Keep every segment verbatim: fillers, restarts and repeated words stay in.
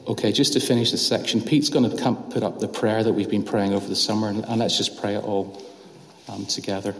Okay, just to finish this section, Pete's going to come put up the prayer that we've been praying over the summer, and, and let's just pray it all um, together.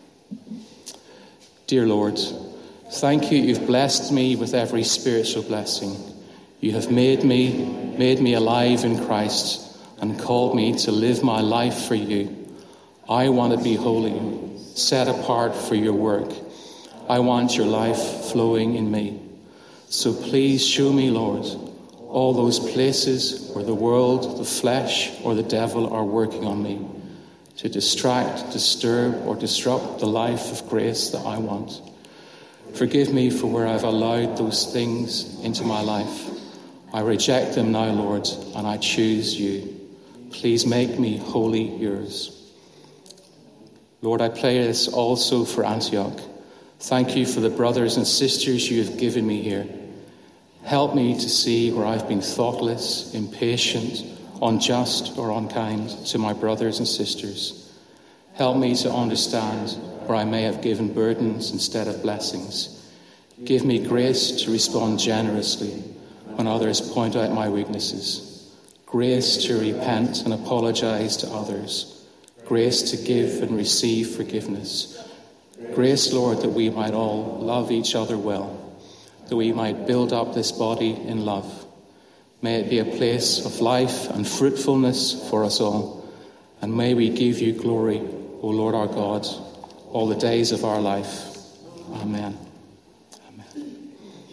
Dear Lord, thank you, you've blessed me with every spiritual blessing. You have made me, made me alive in Christ and called me to live my life for you. I want to be holy, set apart for your work. I want your life flowing in me. So please show me, Lord, all those places where the world, the flesh, or the devil are working on me to distract, disturb, or disrupt the life of grace that I want. Forgive me for where I've allowed those things into my life. I reject them now, Lord, and I choose you. Please make me wholly yours. Lord, I pray this also for Antioch. Thank you for the brothers and sisters you have given me here. Help me to see where I've been thoughtless, impatient, unjust, or unkind to my brothers and sisters. Help me to understand where I may have given burdens instead of blessings. Give me grace to respond generously when others point out my weaknesses. Grace to repent and apologize to others. Grace to give and receive forgiveness. Grace, Lord, that we might all love each other well, that we might build up this body in love. May it be a place of life and fruitfulness for us all, and may we give you glory, O Lord our God, all the days of our life. Amen.